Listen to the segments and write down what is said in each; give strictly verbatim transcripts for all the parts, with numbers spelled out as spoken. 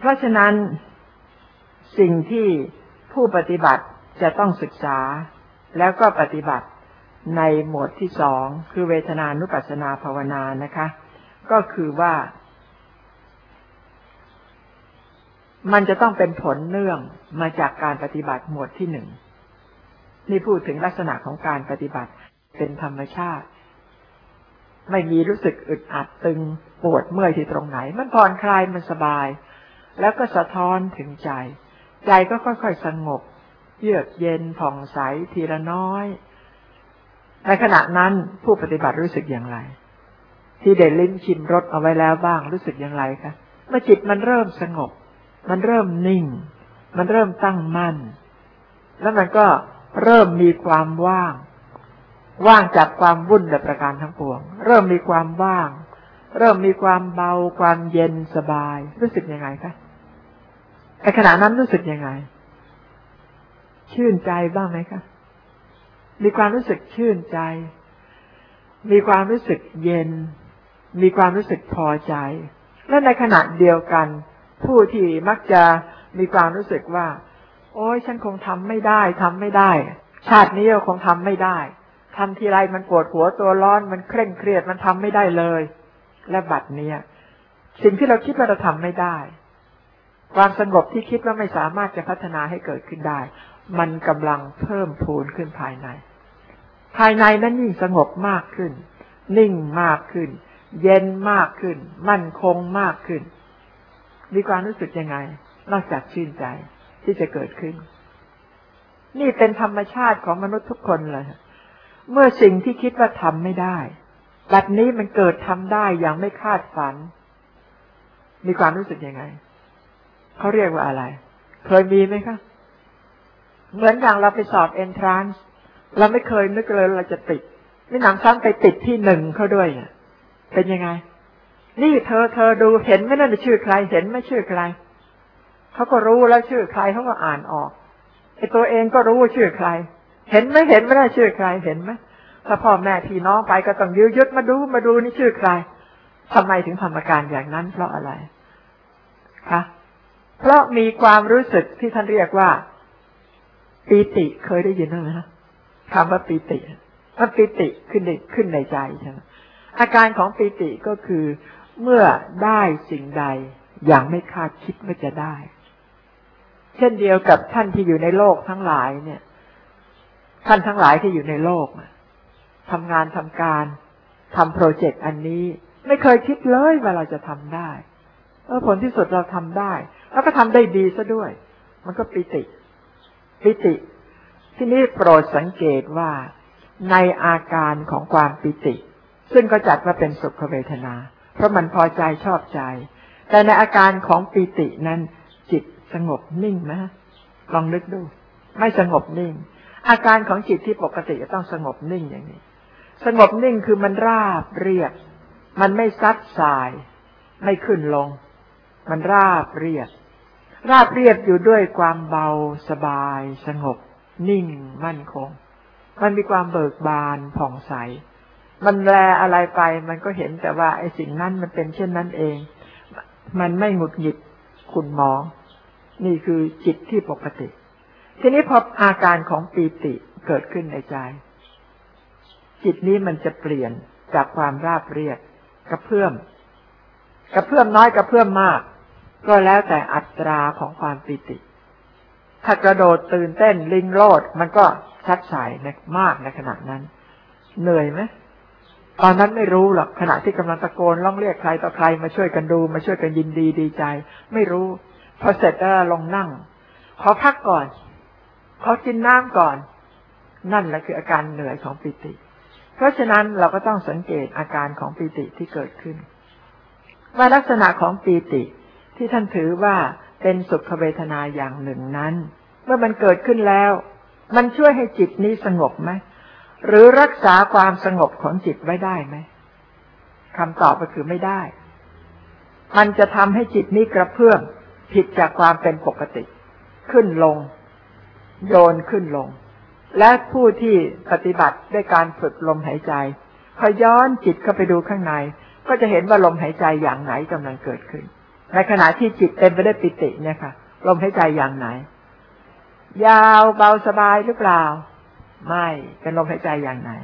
เพราะฉะนั้นสิ่งที่ผู้ปฏิบัติจะต้องศึกษาแล้วก็ปฏิบัติในหมวดที่สองคือเวทนานุปัสสนาภาวนานะคะก็คือว่ามันจะต้องเป็นผลเนื่องมาจากการปฏิบัติหมวดที่หนึ่งนี่พูดถึงลักษณะของการปฏิบัติเป็นธรรมชาติไม่มีรู้สึกอึดอัดตึงปวดเมื่อยที่ตรงไหนมันผ่อนคลายมันสบายแล้วก็สะท้อนถึงใจใจก็ค่อยๆสงบเยือกเย็นผ่องใสทีละน้อยในขณะนั้นผู้ปฏิบัติรู้สึกอย่างไรที่ได้ลิ้มชิมรสเอาไว้แล้วบ้างรู้สึกอย่างไรคะเมื่อจิตมันเริ่มสงบมันเริ่มนิ่งมันเริ่มตั้งมั่นแล้วมันก็เริ่มมีความว่างว่างจากความวุ่นและประการทั้งปวงเริ่มมีความว่างเริ่มมีความเบาความเย็นสบายรู้สึกยังไงคะในขณะนั้นรู้สึกยังไงชื่นใจบ้างไหมคะมีความรู้สึกชื่นใจมีความรู้สึกเย็นมีความรู้สึกพอใจและในขณะเดียวกันผู้ที่มักจะมีความรู้สึกว่าโอ๊ยฉันคงทำไม่ได้ทำไม่ได้ชาตินี้คงทำไม่ได้ทำทีไรมันปวดหัวตัวร้อนมันเคร่งเครียดมันทำไม่ได้เลยและบัดนี้สิ่งที่เราคิดว่าเราทำไม่ได้ความสงบที่คิดว่าไม่สามารถจะพัฒนาให้เกิดขึ้นได้มันกำลังเพิ่มพูนขึ้นภายในภายในนั้นยิ่งสงบมากขึ้นนิ่งมากขึ้นเย็นมากขึ้นมั่นคงมากขึ้นมีความรู้สึกยังไงนอกจากชื่นใจที่จะเกิดขึ้นนี่เป็นธรรมชาติของมนุษย์ทุกคนเลยเมื่อสิ่งที่คิดว่าทำไม่ได้บัดนี้มันเกิดทำได้อย่างไม่คาดฝันมีความรู้สึกยังไงเขาเรียกว่าอะไรเคยมีไหมคะเหมือนอย่างเราไปสอบ entrance เราไม่เคยนึกเลยเราจะติดนี่หนำซ้ำไปติดที่หนึ่งเขาด้วยเนี่ยเป็นยังไงนี่เธอเธอดูเห็นไหมนั่นชื่อใครเห็นไหมชื่อใครเขาก็รู้แล้วชื่อใครเขาก็อ่านออกไอ้ตัวเองก็รู้ว่าชื่อใครเห็นไหมเห็นไม่ได้ชื่อใครเห็นไหมถ้าพ่อแม่พี่น้องไปก็ต้องยื้อยุดมาดูมาดูนี่ชื่อใครทำไมถึงทำอาการอย่างนั้นเพราะอะไรคะเพราะมีความรู้สึกที่ท่านเรียกว่าปีติเคยได้ยินไหมฮะคำว่าปีติมันปีติขึ้นในขึ้นในใจใช่ไหมอาการของปีติก็คือเมื่อได้สิ่งใดอย่างไม่คาดคิดว่าจะได้เช่นเดียวกับท่านที่อยู่ในโลกทั้งหลายเนี่ยท่านทั้งหลายที่อยู่ในโลกทำงานทำการทำโปรเจกต์อันนี้ไม่เคยคิดเลยว่าเราจะทำได้เออผลที่สุดเราทำได้แล้วก็ทำได้ดีซะด้วยมันก็ปีติปีติที่นี้โปรดสังเกตว่าในอาการของความปีติซึ่งก็จัดว่าเป็นสุขเวทนาเพราะมันพอใจชอบใจแต่ในอาการของปีตินั้นจิตสงบนิ่งไหมลองนึกดูไม่สงบนิ่งอาการของจิตที่ปกติจะต้องสงบนิ่งอย่างนี้สงบนิ่งคือมันราบเรียบมันไม่ซัดสายไม่ขึ้นลงมันราบเรียบราบเรียบอยู่ด้วยความเบาสบายสงบนิ่งมั่นคงมันมีความเบิกบานผ่องใสมันแลอะไรไปมันก็เห็นแต่ว่าไอ้สิ่งนั้นมันเป็นเช่นนั้นเองมันไม่หงุดหงิดขุ่นหมองนี่คือจิตที่ปกติทีนี้พออาการของปีติเกิดขึ้นในใจจิตนี้มันจะเปลี่ยนจากความราบเรียบกระเพื่อมกระเพื่อมน้อยกระเพื่อมมากก็แล้วแต่อัตราของความปีติถ้ากระโดดตื่นเต้นลิงโลดมันก็ชัดสายมากในขณะนั้นเหนื่อยไหมตอนนั้นไม่รู้หรอกขณะที่กำลังตะโกนร้องเรียกใครต่อใครมาช่วยกันดูมาช่วยกันยินดีดีใจไม่รู้พอเสร็จแล้วลงนั่งขอพักก่อนขอกินน้ำก่อนนั่นแหละคืออาการเหนื่อยของปีติเพราะฉะนั้นเราก็ต้องสังเกตอาการของปีติที่เกิดขึ้นว่าลักษณะของปีติที่ท่านถือว่าเป็นสุขเวทนาอย่างหนึ่งนั้นเมื่อมันเกิดขึ้นแล้วมันช่วยให้จิตนี้สงบไหมหรือรักษาความสงบของจิตไว้ได้ไหมคำตอบก็คือไม่ได้มันจะทำให้จิตนี้กระเพื่อมผิดจากความเป็นปกติขึ้นลงโยนขึ้นลงและผู้ที่ปฏิบัติด้วยการฝึกลมหายใจพอย้อนจิตเข้าไปดูข้างในก็จะเห็นว่าลมหายใจอย่างไหนกำลังเกิดขึ้นในขณะที่จิตเต็มไปด้วยปิติเนี่ยค่ะลมหายใจอย่างไหนยาวเบาสบายหรือเปล่าไม่เป็นลมหายใจอย่างไหน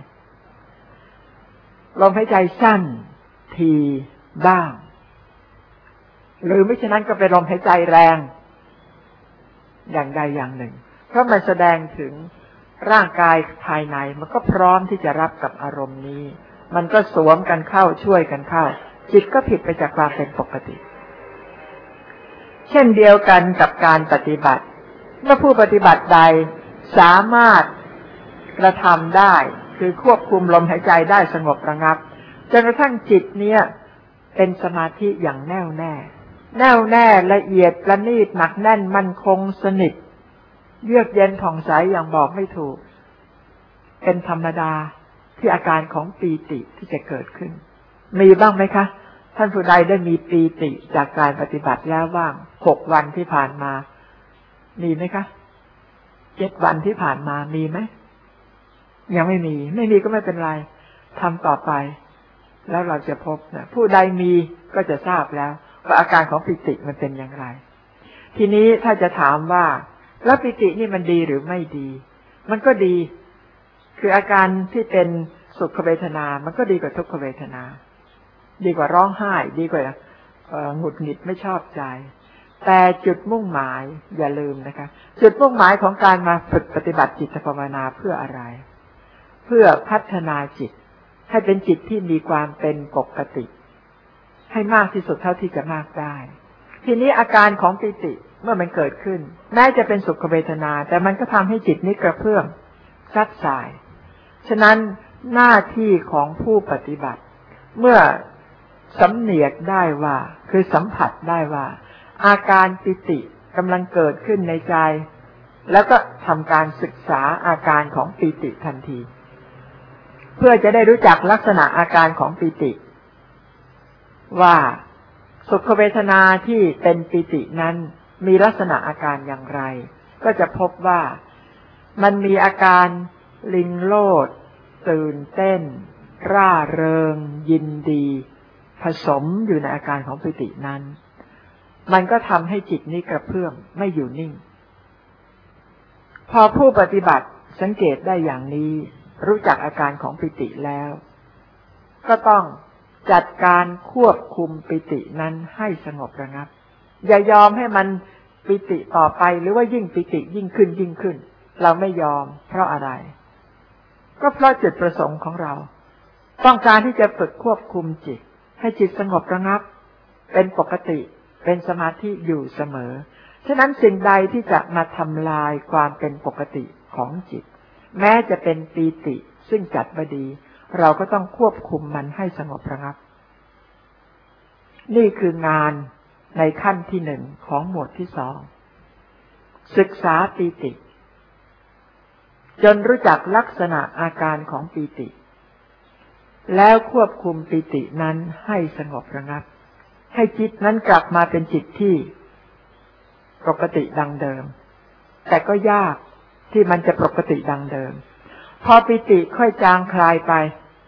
ลมหายใจสั้นทีบ้างหรือไม่ฉะนั้นก็เป็นลมหายใจแรงอย่างใดอย่างหนึ่งเพราะมันแสดงถึงร่างกายภายในมันก็พร้อมที่จะรับกับอารมณ์นี้มันก็สวมกันเข้าช่วยกันเข้าจิตก็ผิดไปจากความเป็นปกติเช่นเดียวกันกับการปฏิบัติเมื่อผู้ปฏิบัติใดสามารถกระทำได้คือควบคุมลมหายใจได้สงบระงับจนกระทั่งจิตเนี่ยเป็นสมาธิอย่างแน่วแน่แน่วแน่ละเอียดประณีตหนักแน่นมั่นคงสนิทเยือกเย็นผ่องใสอย่างบอกไม่ถูกเป็นธรรมดาที่อาการของปีติที่จะเกิดขึ้นมีบ้างไหมคะท่านผู้ใดได้มีปีติจากการปฏิบัติแล้วบ้างหกวันที่ผ่านมามีไหมคะเจ็ดวันที่ผ่านมามีไหมยังไม่มีไม่มีก็ไม่เป็นไรทำต่อไปแล้วเราจะพบนะผู้ใดมีก็จะทราบแล้วว่าอาการของปิติมันเป็นอย่างไรทีนี้ถ้าจะถามว่าแล้วปิตินี่มันดีหรือไม่ดีมันก็ดีคืออาการที่เป็นสุขเวทนามันก็ดีกว่าทุกขเวทนาดีกว่าร้องไห้ดีกว่าหงุดหงิดไม่ชอบใจแต่จุดมุ่งหมายอย่าลืมนะคะจุดมุ่งหมายของการมาฝึกปฏิบัติจิตภาวนาเพื่ออะไรเพื่อพัฒนาจิตให้เป็นจิตที่มีความเป็นปกติให้มากที่สุดเท่าที่จะมากได้ทีนี้อาการของปิติเมื่อมันเกิดขึ้นแม้จะเป็นสุขเวทนาแต่มันก็ทำให้จิตนี้กระเพื่อมซัดสายฉะนั้นหน้าที่ของผู้ปฏิบัติเมื่อสำเนียกได้ว่าคือสัมผัสได้ว่าอาการปิติกำลังเกิดขึ้นในใจแล้วก็ทำการศึกษาอาการของปิติทันทีเพื่อจะได้รู้จักลักษณะอาการของปิติว่าสุขเวทนาที่เป็นปิตินั้นมีลักษณะอาการอย่างไรก็จะพบว่ามันมีอาการลิงโลดตื่นเต้นร่าเริงยินดีผสมอยู่ในอาการของปิตินั้นมันก็ทำให้จิตนี้กระเพื่อมไม่อยู่นิ่งพอผู้ปฏิบัติสังเกตได้อย่างนี้รู้จักอาการของปิติแล้วก็ต้องจัดการควบคุมปิตินั้นให้สงบระงับอย่ายอมให้มันปิติต่อไปหรือว่ายิ่งปิติยิ่งขึ้นยิ่งขึ้นเราไม่ยอมเพราะอะไรก็เพราะจุดประสงค์ของเราต้องการที่จะฝึกควบคุมจิตให้จิตสงบระงับเป็นปกติเป็นสมาธิอยู่เสมอฉะนั้นสิ่งใดที่จะมาทำลายความเป็นปกติของจิตแม้จะเป็นปีติซึ่งจัดว่าดีเราก็ต้องควบคุมมันให้สงบระงับนี่คืองานในขั้นที่หนึ่งของหมวดที่สองศึกษาปีติจนรู้จักลักษณะอาการของปีติแล้วควบคุมปีตินั้นให้สงบระงับให้จิตนั้นกลับมาเป็นจิตที่ปกติดังเดิมแต่ก็ยากที่มันจะปกติดังเดิมพอปิติค่อยจางคลายไป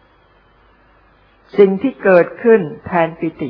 สิ่งที่เกิดขึ้นแทนปิติ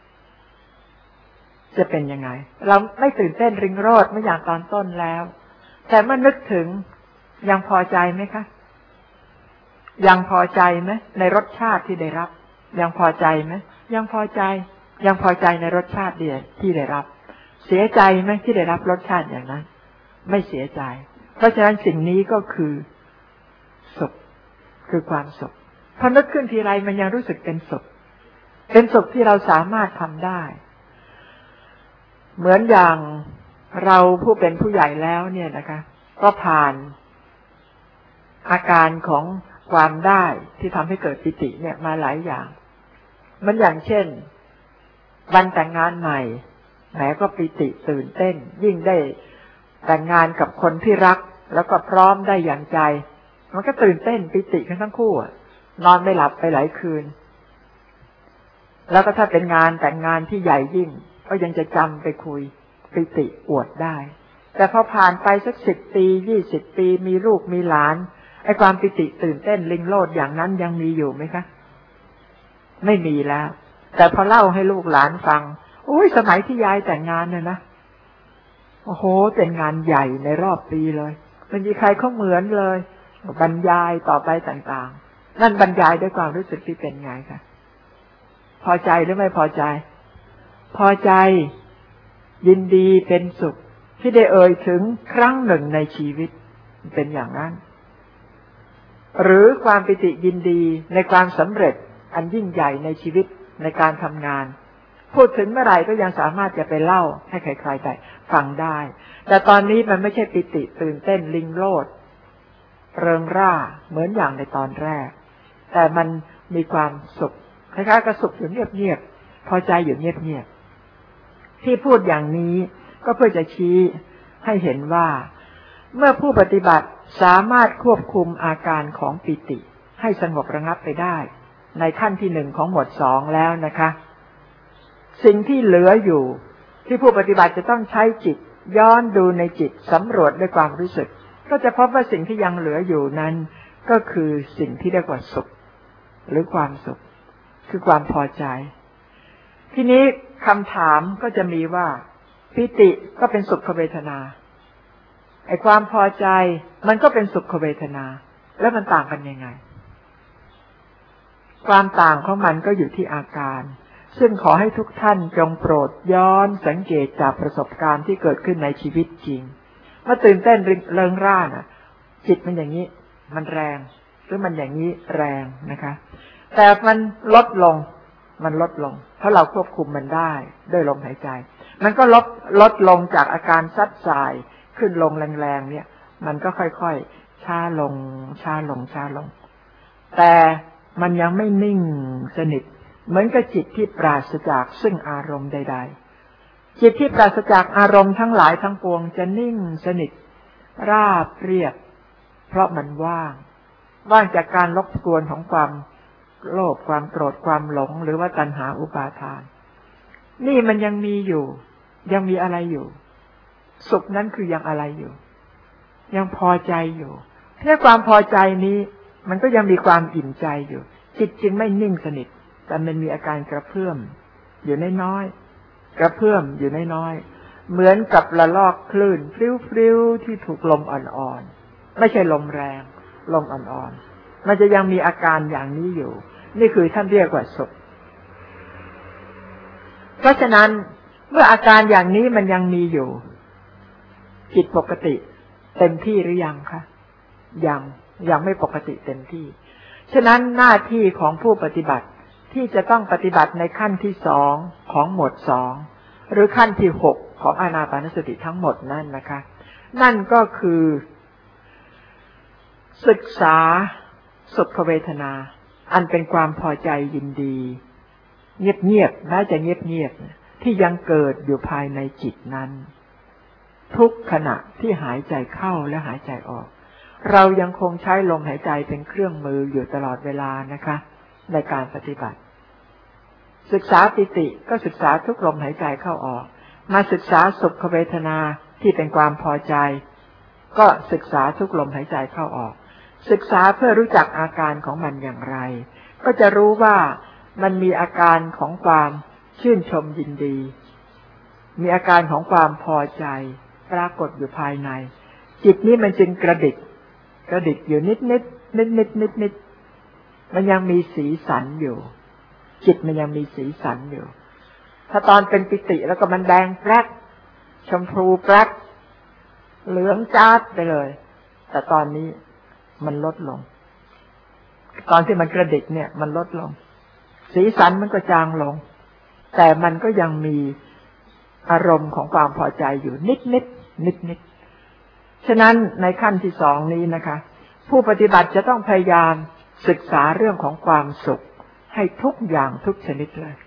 จะเป็นยังไงเราไม่ตื่นเต้นริงโรจน์เมื่ออย่างตอนต้นแล้วแต่เมื่อนึกถึงยังพอใจไหมคะยังพอใจไหมในรสชาติที่ได้รับยังพอใจไหมยังพอใจยังพอใจในรสชาติเดียวที่ได้รับเสียใจไหมที่ได้รับรสชาติอย่างนั้นไม่เสียใจเพราะฉะนั้นสิ่งนี้ก็คือสุขคือความสุขพอนึกขึ้นทีไรมันยังรู้สึกเป็นสุขเป็นสุขที่เราสามารถทำได้เหมือนอย่างเราผู้เป็นผู้ใหญ่แล้วเนี่ยนะคะก็ผ่านอาการของความได้ที่ทำให้เกิดปิติเนี่ยมาหลายอย่างมันอย่างเช่นวันแต่งงานใหม่แหมก็ปิติตื่นเต้นยิ่งได้แต่งงานกับคนที่รักแล้วก็พร้อมได้อย่างใจมันก็ตื่นเต้นปิติกันทั้งคู่นอนไม่หลับไปหลายคืนแล้วก็ถ้าเป็นงานแต่งงานที่ใหญ่ยิ่งก็ยังจะจำไปคุยปิติอวดได้แต่พอผ่านไปสักสิบปียี่สิบปีมีลูกมีหลานไอ้ความปิติตื่นเต้นลิงโลดอย่างนั้นยังมีอยู่ไหมคะไม่มีแล้วแต่พอเล่าให้ลูกหลานฟังโอ้ยสมัยที่ยายแต่งงานเนี่ยนะโอ้โหเป็นงานใหญ่ในรอบปีเลยไม่มีใครเขาเหมือนเลยบรรยายต่อไปต่างๆนั่นบรรยายด้วยความรู้สึกที่เป็นไงคะพอใจหรือไม่พอใจพอใจยินดีเป็นสุขที่ได้เอ่ยถึงครั้งหนึ่งในชีวิตเป็นอย่างนั้นหรือความปิติยินดีในความสำเร็จอันยิ่งใหญ่ในชีวิตในการทำงานพูดถึงเมื่อไหร่ก็ยังสามารถจะไปเล่าให้ใครๆได้ฟังได้แต่ตอนนี้มันไม่ใช่ปิติตื่นเต้นลิงโลดเริงร่าเหมือนอย่างในตอนแรกแต่มันมีความสุขคล้ายๆกับสุขอยู่เงียบๆพอใจอยู่เงียบๆที่พูดอย่างนี้ก็เพื่อจะชี้ให้เห็นว่าเมื่อผู้ปฏิบัติสามารถควบคุมอาการของปิติให้สงบระงับไปได้ในขั้นที่หนึ่งของหมวดสองแล้วนะคะสิ่งที่เหลืออยู่ที่ผู้ปฏิบัติจะต้องใช้จิตย้อนดูในจิตสำรวจด้วยความรู้สึกก็จะพบว่าสิ่งที่ยังเหลืออยู่นั้นก็คือสิ่งที่เรียกว่าสุขหรือความสุขคือความพอใจทีนี้คำถามก็จะมีว่าปิติก็เป็นสุขเวทนาไอ้ความพอใจมันก็เป็นสุขเวทนาแล้วมันต่างกันยังไงความต่างของมันก็อยู่ที่อาการซึ่งขอให้ทุกท่านจงโปรดย้อนสังเกตจากประสบการณ์ที่เกิดขึ้นในชีวิตจริงเมื่อตื่นเต้นเริงร่าน่ะจิตมันอย่างนี้มันแรงหรือมันอย่างนี้แรงนะคะแต่มันลดลงมันลดลงเพราะเราควบคุมมันได้ด้วยลมหายใจมันก็ลดลดลงจากอาการซัดสายขึ้นลงแรงๆเนี่ยมันก็ค่อยๆช้าลงช้าลงช้าลงแต่มันยังไม่นิ่งสนิทเหมือนกับจิตที่ปราศจากซึ่งอารมณ์ใดๆจิตที่ปราศจากอารมณ์ทั้งหลายทั้งปวงจะนิ่งสนิทราบเรียบเพราะมันว่างว่างจากการรบกวนของความโลภความโกรธความหลงหรือว่าตัณหาอุปาทานนี่มันยังมีอยู่ยังมีอะไรอยู่สุขนั้นคือยังอะไรอยู่ยังพอใจอยู่แค่ความพอใจนี้มันก็ยังมีความอิ่มใจอยู่จิตจึงไม่นิ่งสนิทแต่มันมีอาการกระเพื่อมอยู่น้อยๆกระเพื่อมอยู่น้อยๆเหมือนกับละลอกคลื่นพลิ้วๆที่ถูกลมอ่อนๆไม่ใช่ลมแรงลมอ่อนๆมันจะยังมีอาการอย่างนี้อยู่นี่คือท่านเรียกว่าสุขเพราะฉะนั้นเมื่ออาการอย่างนี้มันยังมีอยู่จิตปกติเต็มที่หรือยังคะยังยังไม่ปกติเต็มที่ฉะนั้นหน้าที่ของผู้ปฏิบัติที่จะต้องปฏิบัติในขั้นที่สองของหมวดสองหรือขั้นที่หกของอานาปานสติทั้งหมดนั่นนะคะนั่นก็คือศึกษาสุขเวทนาอันเป็นความพอใจยินดีเงียบๆแม้จะเงียบๆที่ยังเกิดอยู่ภายในจิตนั้นทุกขณะที่หายใจเข้าและหายใจออกเรายังคงใช้ลมหายใจเป็นเครื่องมืออยู่ตลอดเวลานะคะในการปฏิบัติศึกษาปิติก็ศึกษาทุกลมหายใจเข้าออกมาศึกษาสุขเวทนาที่เป็นความพอใจก็ศึกษาทุกลมหายใจเข้าออกศึกษาเพื่อรู้จักอาการของมันอย่างไรก็จะรู้ว่ามันมีอาการของความชื่นชมยินดีมีอาการของความพอใจปรากฏอยู่ภายในจิตนี้มันจึงกระดิกกระดิกอยู่นิดนิดนิดนิดนิดนิดมันยังมีสีสันอยู่จิตมันยังมีสีสันอยู่ถ้าตอนเป็นปิติแล้วก็มันแดงแปรกชมพูแปรกเหลืองจ้าดไปเลยแต่ตอนนี้มันลดลงตอนที่มันกระดิกเนี่ยมันลดลงสีสันมันก็จางลงแต่มันก็ยังมีอารมณ์ของความพอใจอยู่นิดนิดนิดนิดฉะนั้นในขั้นที่สองนี้นะคะผู้ปฏิบัติจะต้องพยายามศึกษาเรื่องของความสุขให้ทุกอย่างทุกชนิดเลย